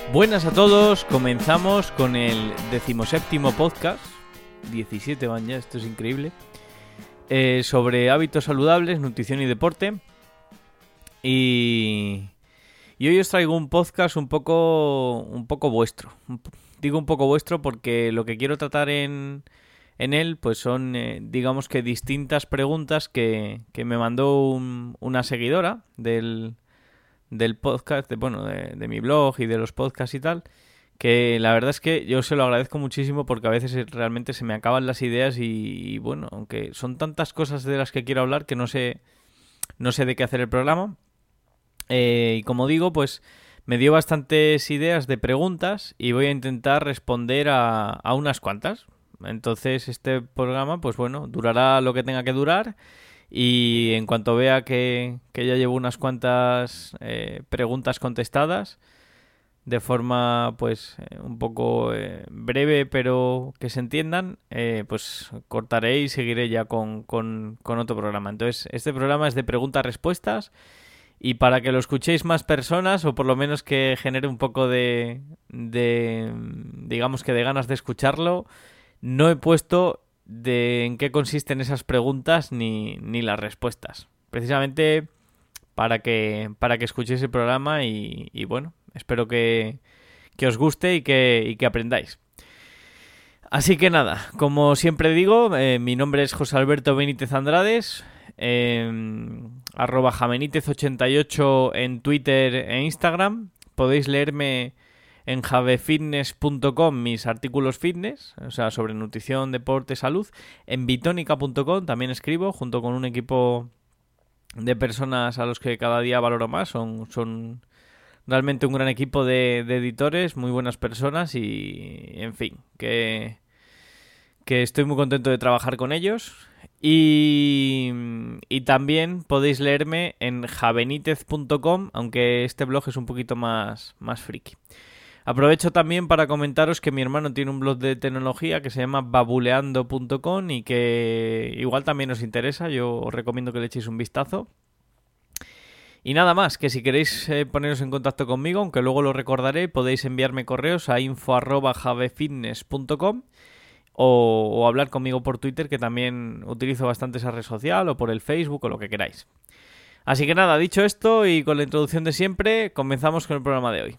Buenas a todos, comenzamos con el 17º podcast, 17 van ya, esto es increíble, sobre hábitos saludables, nutrición y deporte. Y hoy os traigo un podcast un poco vuestro. Digo un poco vuestro porque lo que quiero tratar en él pues son, digamos que distintas preguntas que me mandó una seguidora del podcast, de mi blog y de los podcasts y tal, que la verdad es que yo se lo agradezco muchísimo porque a veces realmente se me acaban las ideas y bueno, aunque son tantas cosas de las que quiero hablar que no sé de qué hacer el programa. Y como digo, pues me dio bastantes ideas de preguntas y voy a intentar responder a unas cuantas. Entonces este programa, pues bueno, durará lo que tenga que durar. Y en cuanto vea que ya llevo unas cuantas preguntas contestadas de forma pues un poco breve pero que se entiendan, pues cortaré y seguiré ya con otro programa. Entonces este programa es de preguntas-respuestas y para que lo escuchéis más personas o por lo menos que genere un poco de digamos que de ganas de escucharlo, no he puesto en qué consisten esas preguntas ni las respuestas. Precisamente para que escuchéis el programa y bueno, espero que os guste y que aprendáis. Así que nada, como siempre digo, mi nombre es José Alberto Benítez Andrades, @Jamenítez88 en Twitter e Instagram. Podéis leerme en javefitness.com mis artículos fitness, o sea, sobre nutrición, deporte, salud. En bitónica.com también escribo, junto con un equipo de personas a los que cada día valoro más. Son realmente un gran equipo de editores, muy buenas personas y, en fin, que estoy muy contento de trabajar con ellos. Y también podéis leerme en javenitez.com, aunque este blog es un poquito más friki. Aprovecho también para comentaros que mi hermano tiene un blog de tecnología que se llama babuleando.com y que igual también os interesa. Yo os recomiendo que le echéis un vistazo. Y nada más, que si queréis poneros en contacto conmigo, aunque luego lo recordaré, podéis enviarme correos a info@javefitness.com o hablar conmigo por Twitter, que también utilizo bastante esa red social, o por el Facebook o lo que queráis. Así que nada, dicho esto y con la introducción de siempre, comenzamos con el programa de hoy.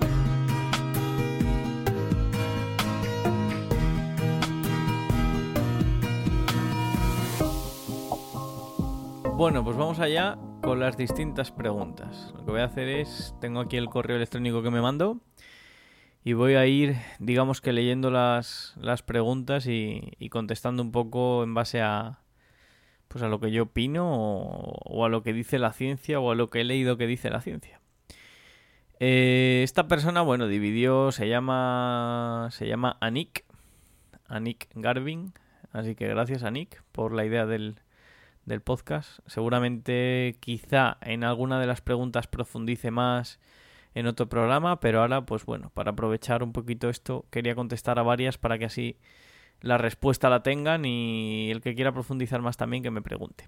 Bueno, pues vamos allá con las distintas preguntas. Lo que voy a hacer es, tengo aquí el correo electrónico que me mandó y voy a ir, digamos que leyendo las preguntas y contestando un poco en base a pues a lo que yo opino o a lo que dice la ciencia o a lo que he leído que dice la ciencia. Esta persona, bueno, dividió, se llama Anik Garvin, así que gracias Anik por la idea del podcast. Seguramente quizá en alguna de las preguntas profundice más en otro programa, pero ahora pues bueno, para aprovechar un poquito esto quería contestar a varias para que así la respuesta la tengan y el que quiera profundizar más también que me pregunte.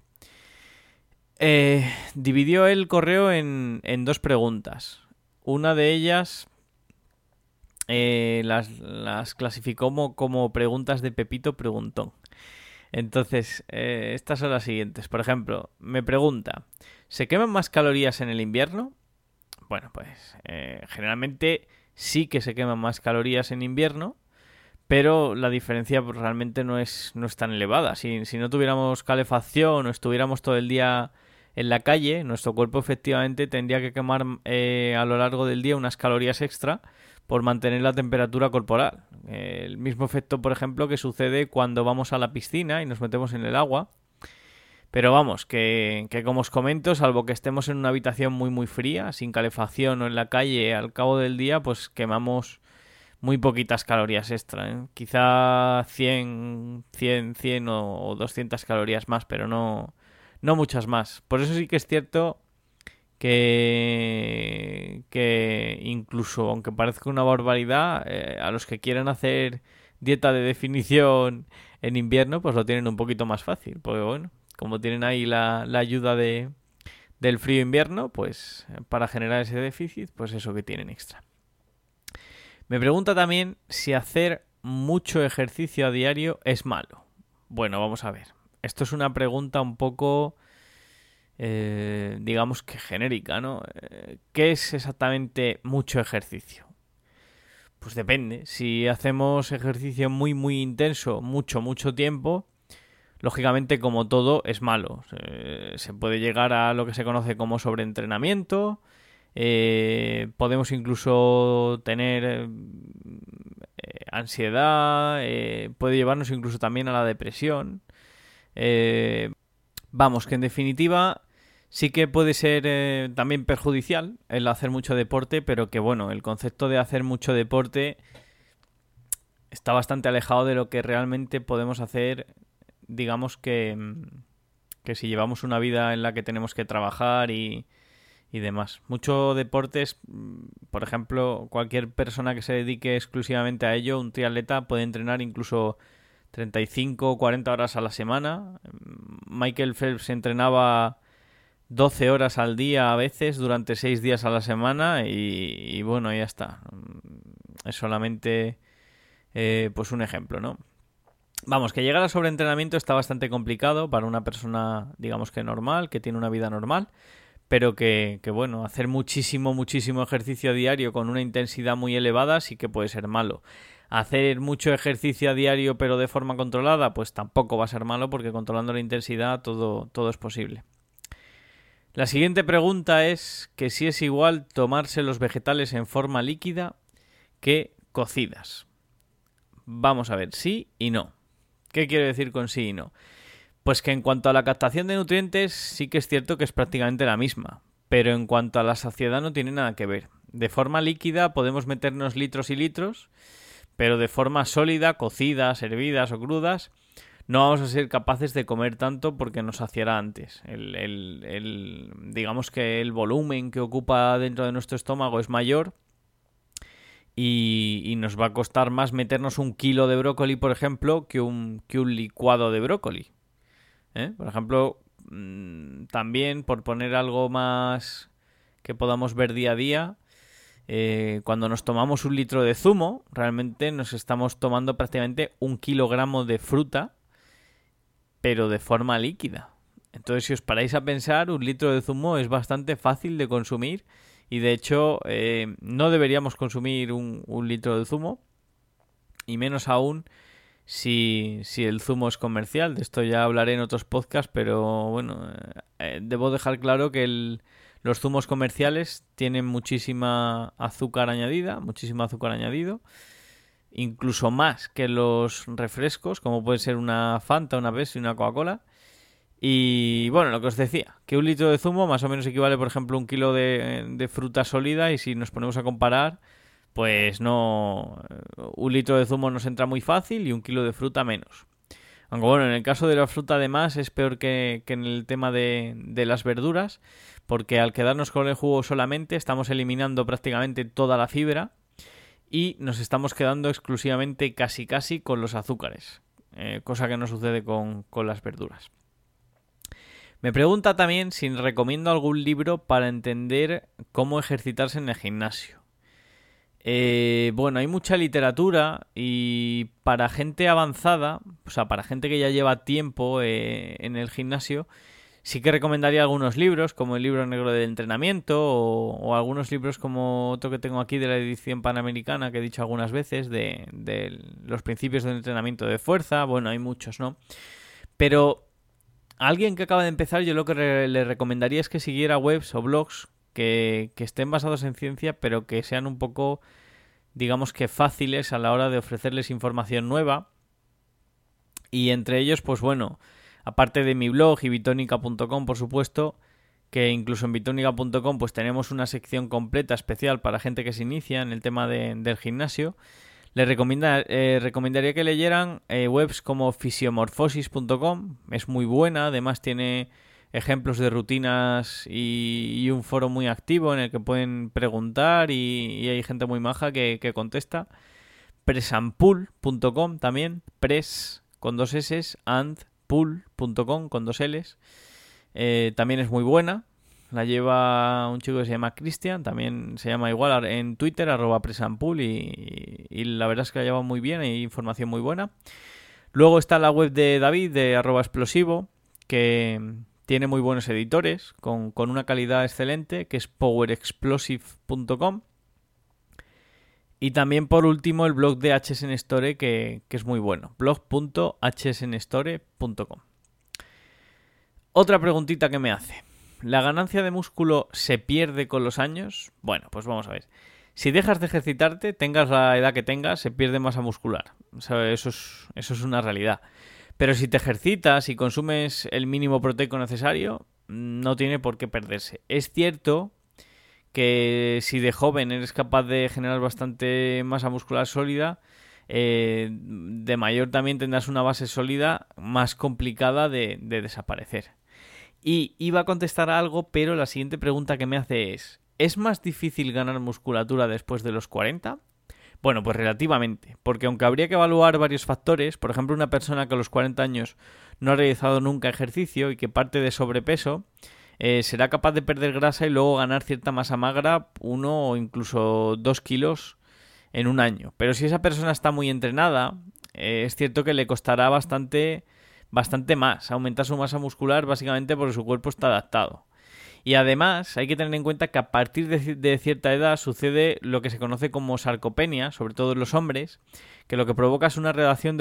Dividió el correo en dos preguntas. Una de ellas las clasificó como preguntas de Pepito Preguntón. Entonces, estas son las siguientes. Por ejemplo, me pregunta, ¿se queman más calorías en el invierno? Bueno, pues generalmente sí que se queman más calorías en invierno, pero la diferencia pues, realmente no es tan elevada. Si no tuviéramos calefacción o estuviéramos todo el día en la calle, nuestro cuerpo efectivamente tendría que quemar a lo largo del día unas calorías extra por mantener la temperatura corporal. El mismo efecto, por ejemplo, que sucede cuando vamos a la piscina y nos metemos en el agua. Pero vamos, que como os comento, salvo que estemos en una habitación muy fría, sin calefacción o en la calle, al cabo del día, pues quemamos muy poquitas calorías extra, ¿eh? Quizá 100 o 200 calorías más, pero no muchas más. Por eso sí que es cierto que incluso, aunque parezca una barbaridad, a los que quieran hacer dieta de definición en invierno, pues lo tienen un poquito más fácil. Porque bueno, como tienen ahí la ayuda del frío invierno, pues para generar ese déficit, pues eso que tienen extra. Me pregunta también si hacer mucho ejercicio a diario es malo. Bueno, vamos a ver. Esto es una pregunta un poco, digamos que genérica, ¿no? ¿Qué es exactamente mucho ejercicio? Pues depende. Si hacemos ejercicio muy intenso, mucho tiempo, lógicamente como todo es malo. Se puede llegar a lo que se conoce como sobreentrenamiento. Podemos incluso tener ansiedad. Puede llevarnos incluso también a la depresión. Vamos, que en definitiva sí que puede ser también perjudicial el hacer mucho deporte, pero que bueno, el concepto de hacer mucho deporte está bastante alejado de lo que realmente podemos hacer, digamos que si llevamos una vida en la que tenemos que trabajar y demás. Mucho deportes, por ejemplo, cualquier persona que se dedique exclusivamente a ello, un triatleta puede entrenar incluso 35 o 40 horas a la semana. Michael Phelps entrenaba 12 horas al día a veces durante 6 días a la semana y bueno, ya está. Es solamente pues un ejemplo, ¿no? Vamos, que llegar al sobreentrenamiento está bastante complicado para una persona, digamos que normal, que tiene una vida normal, pero que bueno, hacer muchísimo ejercicio a diario con una intensidad muy elevada sí que puede ser malo. Hacer mucho ejercicio a diario pero de forma controlada, pues tampoco va a ser malo porque controlando la intensidad todo es posible. La siguiente pregunta es que si es igual tomarse los vegetales en forma líquida que cocidas. Vamos a ver, sí y no. ¿Qué quiero decir con sí y no? Pues que en cuanto a la captación de nutrientes sí que es cierto que es prácticamente la misma, pero en cuanto a la saciedad no tiene nada que ver. De forma líquida podemos meternos litros y litros, pero de forma sólida, cocidas, hervidas o crudas, no vamos a ser capaces de comer tanto porque nos saciará antes. Digamos que el volumen que ocupa dentro de nuestro estómago es mayor y nos va a costar más meternos 1 kilo de brócoli, por ejemplo, que un licuado de brócoli. Por ejemplo, también por poner algo más que podamos ver día a día, cuando nos tomamos 1 litro de zumo, realmente nos estamos tomando prácticamente 1 kilogramo de fruta, pero de forma líquida. Entonces, si os paráis a pensar, 1 litro de zumo es bastante fácil de consumir y de hecho no deberíamos consumir un litro de zumo, y menos aún si el zumo es comercial. De esto ya hablaré en otros podcasts, pero bueno, debo dejar claro que los zumos comerciales tienen muchísima azúcar añadida, muchísimo azúcar añadido, incluso más que los refrescos, como puede ser una Fanta, una Pepsi y una Coca-Cola. Y bueno, lo que os decía, que 1 litro de zumo más o menos equivale, por ejemplo, a 1 kilo de fruta sólida, y si nos ponemos a comparar, pues no, 1 litro de zumo nos entra muy fácil y 1 kilo de fruta menos. Aunque bueno, en el caso de la fruta además es peor que en el tema de las verduras, porque al quedarnos con el jugo solamente estamos eliminando prácticamente toda la fibra y nos estamos quedando exclusivamente casi con los azúcares, cosa que no sucede con las verduras. Me pregunta también si recomiendo algún libro para entender cómo ejercitarse en el gimnasio. Bueno, hay mucha literatura y para gente avanzada, o sea, para gente que ya lleva tiempo en el gimnasio, sí que recomendaría algunos libros, como el libro negro del entrenamiento o algunos libros como otro que tengo aquí de la edición panamericana que he dicho algunas veces, de los principios del entrenamiento de fuerza. Bueno, hay muchos, ¿no? Pero a alguien que acaba de empezar, yo lo que le recomendaría es que siguiera webs o blogs que estén basados en ciencia, pero que sean un poco, digamos que fáciles a la hora de ofrecerles información nueva. Y entre ellos, pues bueno, aparte de mi blog y bitonica.com, por supuesto, que incluso en bitonica.com pues tenemos una sección completa especial para gente que se inicia en el tema del gimnasio. Les recomendaría que leyeran webs como fisiomorphosis.com, es muy buena, además tiene ejemplos de rutinas y un foro muy activo en el que pueden preguntar y hay gente muy maja que contesta. Presandpool.com también, press con 2 S, and pool.com con 2 Ls. También es muy buena. La lleva un chico que se llama Cristian, también se llama igual en Twitter, @presampool, y la verdad es que la lleva muy bien, hay información muy buena. Luego está la web de David, de @explosivo, que tiene muy buenos editores, con una calidad excelente, que es powerexplosive.com. Y también, por último, el blog de HSN Store, que es muy bueno, blog.hsnstore.com. Otra preguntita que me hace: ¿la ganancia de músculo se pierde con los años? Bueno, pues vamos a ver. Si dejas de ejercitarte, tengas la edad que tengas, se pierde masa muscular. O sea, eso es una realidad. Pero si te ejercitas y consumes el mínimo proteico necesario, no tiene por qué perderse. Es cierto que si de joven eres capaz de generar bastante masa muscular sólida, de mayor también tendrás una base sólida más complicada de desaparecer. Y iba a contestar a algo, pero la siguiente pregunta que me hace ¿es más difícil ganar musculatura después de los 40? Bueno, pues relativamente, porque aunque habría que evaluar varios factores, por ejemplo, una persona que a los 40 años no ha realizado nunca ejercicio y que parte de sobrepeso, será capaz de perder grasa y luego ganar cierta masa magra, 1 o incluso 2 kilos en un año. Pero si esa persona está muy entrenada, es cierto que le costará bastante más aumentar su masa muscular, básicamente porque su cuerpo está adaptado. Y además hay que tener en cuenta que a partir de cierta edad sucede lo que se conoce como sarcopenia, sobre todo en los hombres, que lo que provoca es reducción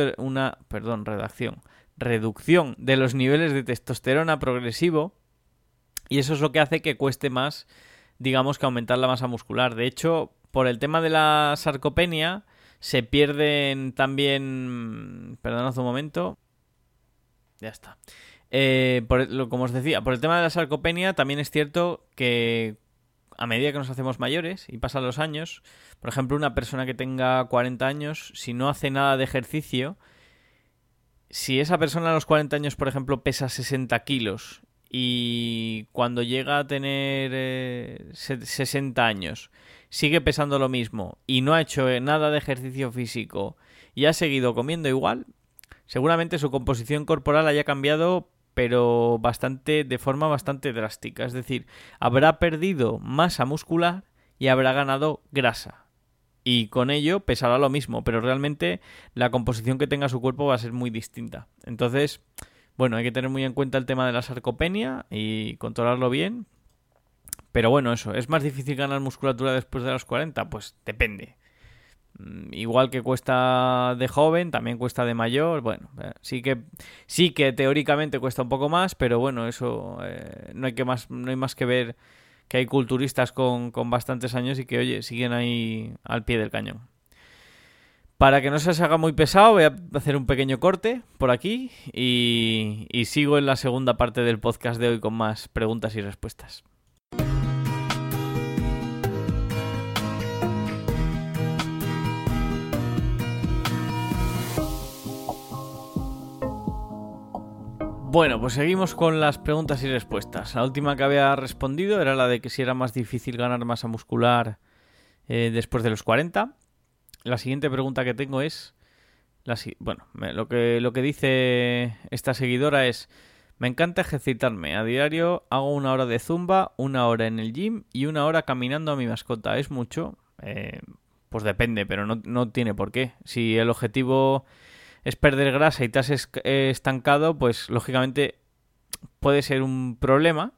de los niveles de testosterona progresivo, y eso es lo que hace que cueste más, digamos, que aumentar la masa muscular. De hecho, por el tema de la sarcopenia se pierden también... Perdonad un momento. Ya está. Como os decía, por el tema de la sarcopenia también es cierto que a medida que nos hacemos mayores y pasan los años, por ejemplo, una persona que tenga 40 años, si no hace nada de ejercicio, si esa persona a los 40 años, por ejemplo, pesa 60 kilos y cuando llega a tener 60 años sigue pesando lo mismo y no ha hecho nada de ejercicio físico y ha seguido comiendo igual, seguramente su composición corporal haya cambiado, pero de forma bastante drástica. Es decir, habrá perdido masa muscular y habrá ganado grasa. Y con ello pesará lo mismo, pero realmente la composición que tenga su cuerpo va a ser muy distinta. Entonces, bueno, hay que tener muy en cuenta el tema de la sarcopenia y controlarlo bien. Pero bueno, eso, ¿es más difícil ganar musculatura después de los 40? Pues depende. Igual que cuesta de joven, también cuesta de mayor. Bueno, sí que teóricamente cuesta un poco más, pero bueno, eso no hay más que ver que hay culturistas con bastantes años y que, oye, siguen ahí al pie del cañón. Para que no se os haga muy pesado, voy a hacer un pequeño corte por aquí y sigo en la segunda parte del podcast de hoy con más preguntas y respuestas. Bueno, pues seguimos con las preguntas y respuestas. La última que había respondido era la de que si era más difícil ganar masa muscular después de los 40. La siguiente pregunta que tengo es... lo que dice esta seguidora es: me encanta ejercitarme. A diario hago 1 hora de zumba, 1 hora en el gym y 1 hora caminando a mi mascota. ¿Es mucho? Pues depende, pero no tiene por qué. Si el objetivo es perder grasa y te has estancado, pues lógicamente puede ser un problema,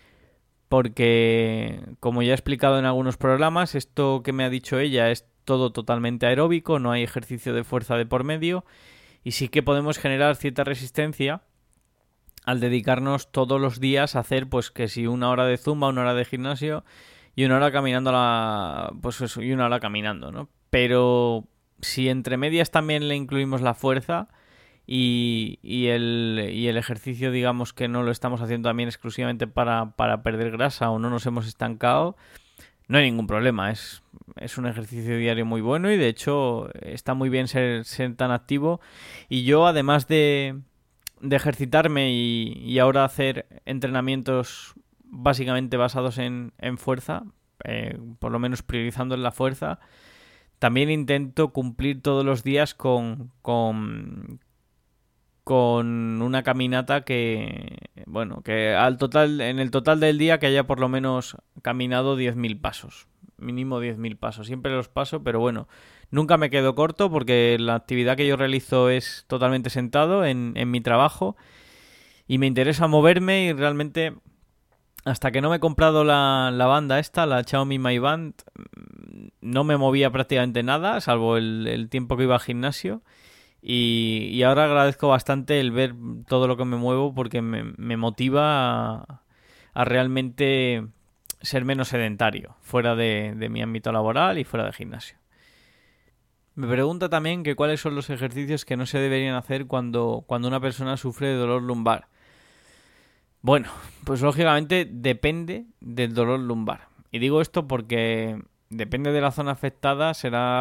porque como ya he explicado en algunos programas, esto que me ha dicho ella es todo totalmente aeróbico, no hay ejercicio de fuerza de por medio, y sí que podemos generar cierta resistencia al dedicarnos todos los días a hacer, pues que si 1 hora de zumba, 1 hora de gimnasio y 1 hora caminando y 1 hora caminando, ¿no? Pero si entre medias también le incluimos la fuerza y el ejercicio, digamos que no lo estamos haciendo también exclusivamente para perder grasa o no nos hemos estancado, no hay ningún problema. Es un ejercicio diario muy bueno y de hecho está muy bien ser tan activo. Y yo, además de ejercitarme y ahora hacer entrenamientos básicamente basados en fuerza, por lo menos priorizando en la fuerza, también intento cumplir todos los días con con una caminata que, bueno, que en el total del día que haya por lo menos caminado 10.000 pasos. Mínimo 10.000 pasos. Siempre los paso, pero bueno, nunca me quedo corto porque la actividad que yo realizo es totalmente sentado en mi trabajo y me interesa moverme y realmente hasta que no me he comprado la banda esta, la Xiaomi Mi Band, no me movía prácticamente nada, salvo el tiempo que iba al gimnasio. Y ahora agradezco bastante el ver todo lo que me muevo porque me motiva a realmente ser menos sedentario, fuera de mi ámbito laboral y fuera de gimnasio. Me pregunta también que cuáles son los ejercicios que no se deberían hacer cuando una persona sufre de dolor lumbar. Bueno, pues lógicamente depende del dolor lumbar. Y digo esto porque depende de la zona afectada,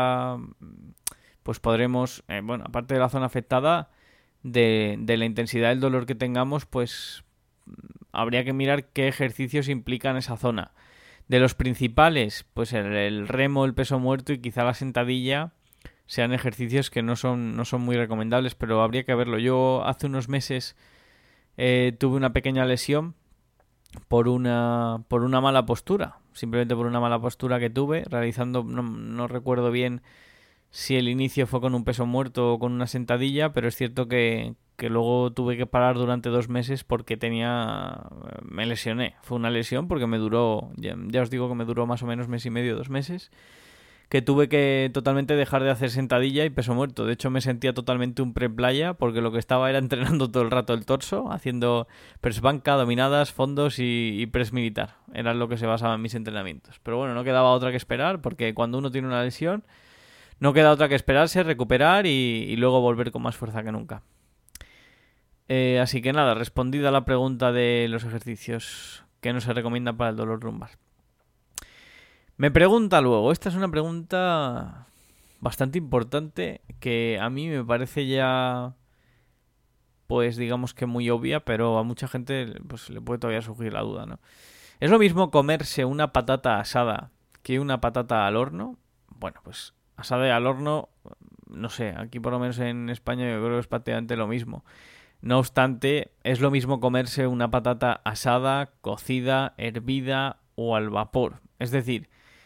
pues podremos, bueno, aparte de la zona afectada, de la intensidad del dolor que tengamos, pues habría que mirar qué ejercicios implican esa zona. De los principales, pues el remo, el peso muerto y quizá la sentadilla sean ejercicios que no son muy recomendables, pero habría que verlo. Yo hace unos meses tuve una pequeña lesión por una mala postura, simplemente por una mala postura que tuve, realizando, no recuerdo bien si el inicio fue con un peso muerto o con una sentadilla, pero es cierto que luego tuve que parar durante 2 meses porque me lesioné. Fue una lesión porque me duró, ya os digo que me duró más o menos mes y medio, 2 meses, que tuve que totalmente dejar de hacer sentadilla y peso muerto. De hecho me sentía totalmente un pre-playa porque lo que estaba era entrenando todo el rato el torso, haciendo press banca, dominadas, fondos y press militar. Era lo que se basaba en mis entrenamientos. Pero bueno, no quedaba otra que esperar porque cuando uno tiene una lesión no queda otra que esperarse, recuperar y luego volver con más fuerza que nunca. Así que nada, respondida la pregunta de los ejercicios que no se recomiendan para el dolor lumbar. Me pregunta luego, esta es una pregunta bastante importante que a mí me parece ya, pues digamos que muy obvia, pero a mucha gente pues le puede todavía surgir la duda, ¿no? ¿Es lo mismo comerse una patata asada que una patata al horno? Bueno, pues asada y al horno, no sé, aquí por lo menos en España yo creo que es prácticamente lo mismo. No obstante, es lo mismo comerse una patata asada, cocida, hervida o al vapor. Es decir,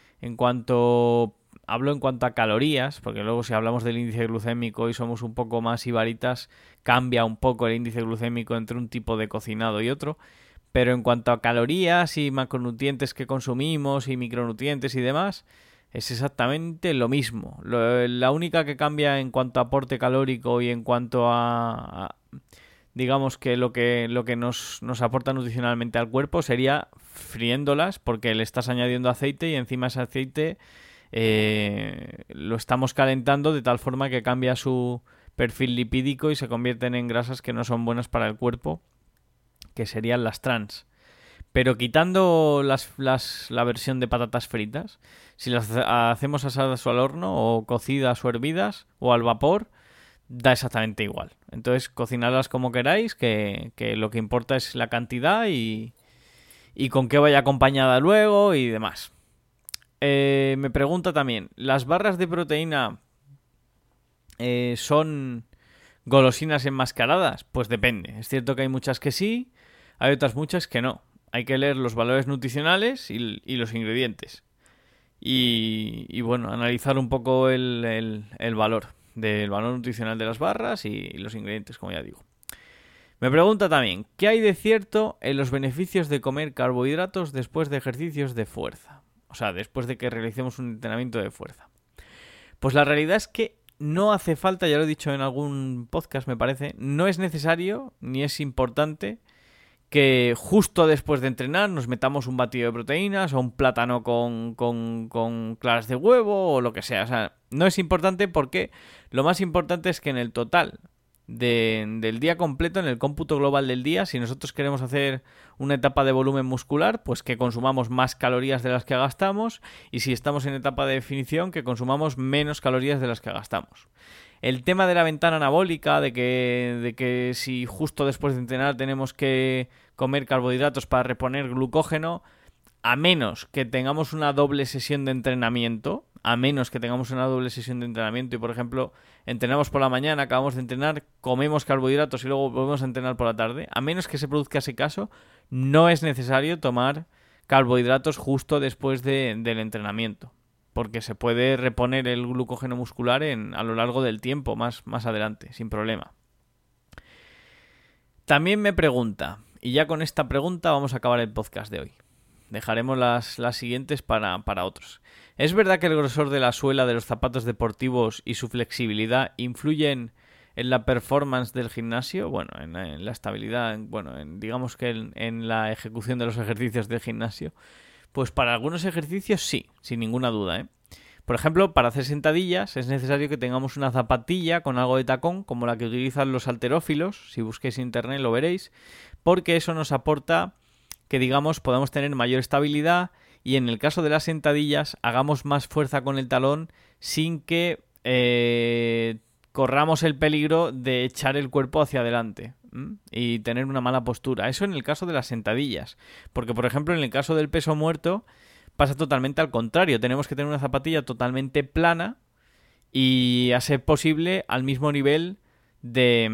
hablo en cuanto a calorías, porque luego si hablamos del índice glucémico y somos un poco más ibaritas, cambia un poco el índice glucémico entre un tipo de cocinado y otro. Pero en cuanto a calorías y macronutrientes que consumimos y micronutrientes y demás, es exactamente lo mismo. La única que cambia en cuanto a aporte calórico y en cuanto a digamos que lo que nos aporta nutricionalmente al cuerpo sería friéndolas, porque le estás añadiendo aceite y encima ese aceite lo estamos calentando de tal forma que cambia su perfil lipídico y se convierten en grasas que no son buenas para el cuerpo, que serían las trans. Pero quitando la versión de patatas fritas, si las hacemos asadas o al horno, o cocidas o hervidas, o al vapor, da exactamente igual. Entonces, cocinadlas como queráis, que lo que importa es la cantidad y con qué vaya acompañada luego y demás. Me pregunta también, ¿las barras de proteína son golosinas enmascaradas? Pues depende. Es cierto que hay muchas que sí, hay otras muchas que no. Hay que leer los valores nutricionales y los ingredientes. Y bueno, analizar un poco el valor del valor nutricional de las barras y los ingredientes, como ya digo. Me pregunta también, ¿qué hay de cierto en los beneficios de comer carbohidratos después de ejercicios de fuerza? O sea, después de que realicemos un entrenamiento de fuerza. Pues la realidad es que no hace falta, ya lo he dicho en algún podcast me parece, no es necesario ni es importante que justo después de entrenar nos metamos un batido de proteínas o un plátano con claras de huevo o lo que sea. O sea, no es importante porque lo más importante es que en el total del día completo, en el cómputo global del día, si nosotros queremos hacer una etapa de volumen muscular, pues que consumamos más calorías de las que gastamos, y si estamos en etapa de definición, que consumamos menos calorías de las que gastamos. El tema de la ventana anabólica, de que si justo después de entrenar tenemos que comer carbohidratos para reponer glucógeno, a menos que tengamos una doble sesión de entrenamiento, a menos que tengamos una doble sesión de entrenamiento y, por ejemplo, entrenamos por la mañana, acabamos de entrenar, comemos carbohidratos y luego volvemos a entrenar por la tarde. A menos que se produzca ese caso, no es necesario tomar carbohidratos justo después del entrenamiento, porque se puede reponer el glucógeno muscular a lo largo del tiempo, más adelante, sin problema. También me pregunta, y ya con esta pregunta vamos a acabar el podcast de hoy. Dejaremos las siguientes para otros. ¿Es verdad que el grosor de la suela de los zapatos deportivos y su flexibilidad influyen en la performance del gimnasio? Bueno, en la estabilidad, digamos que en la ejecución de los ejercicios del gimnasio. Pues para algunos ejercicios sí, sin ninguna duda, ¿eh? Por ejemplo, para hacer sentadillas es necesario que tengamos una zapatilla con algo de tacón, como la que utilizan los halterófilos. Si busquéis en internet lo veréis, porque eso nos aporta que, digamos, podamos tener mayor estabilidad y en el caso de las sentadillas hagamos más fuerza con el talón sin que corramos el peligro de echar el cuerpo hacia adelante y tener una mala postura. Eso en el caso de las sentadillas, porque por ejemplo en el caso del peso muerto pasa totalmente al contrario. Tenemos que tener una zapatilla totalmente plana y a ser posible al mismo nivel de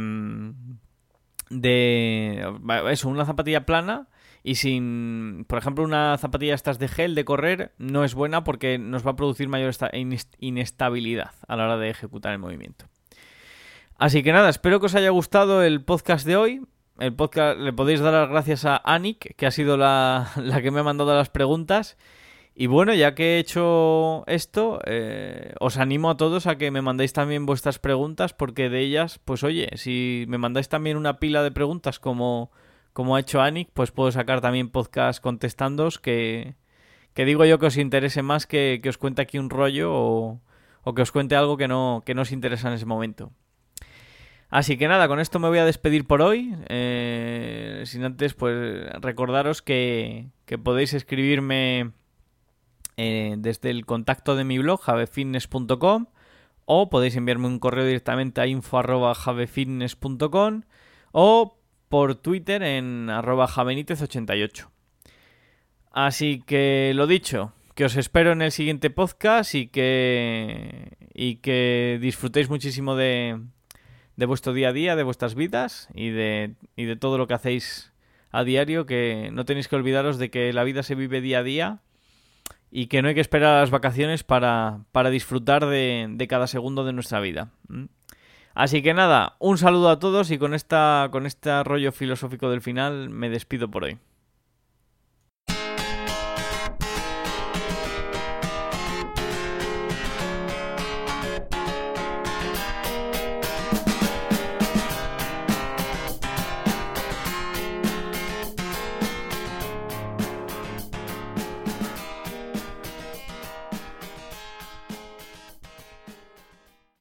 eso, una zapatilla plana y sin, por ejemplo, una zapatilla estas de gel de correr no es buena porque nos va a producir mayor inestabilidad a la hora de ejecutar el movimiento. Así que nada, espero que os haya gustado el podcast de hoy. El podcast le podéis dar las gracias a Anik, que ha sido la que me ha mandado las preguntas. Y bueno, ya que he hecho esto, os animo a todos a que me mandéis también vuestras preguntas, porque de ellas, pues oye, si me mandáis también una pila de preguntas como ha hecho Anik, pues puedo sacar también podcast contestándoos que digo yo que os interese más que os cuente aquí un rollo o que os cuente algo que no os interesa en ese momento. Así que nada, con esto me voy a despedir por hoy. Sin antes, pues recordaros que podéis escribirme desde el contacto de mi blog, javefitness.com, o podéis enviarme un correo directamente a info@javefitness.com o por Twitter en @javenitez88. Así que lo dicho, que os espero en el siguiente podcast y que disfrutéis muchísimo de vuestro día a día, de vuestras vidas y de todo lo que hacéis a diario, que no tenéis que olvidaros de que la vida se vive día a día y que no hay que esperar a las vacaciones para disfrutar de cada segundo de nuestra vida. Así que nada, un saludo a todos y con este rollo filosófico del final me despido por hoy.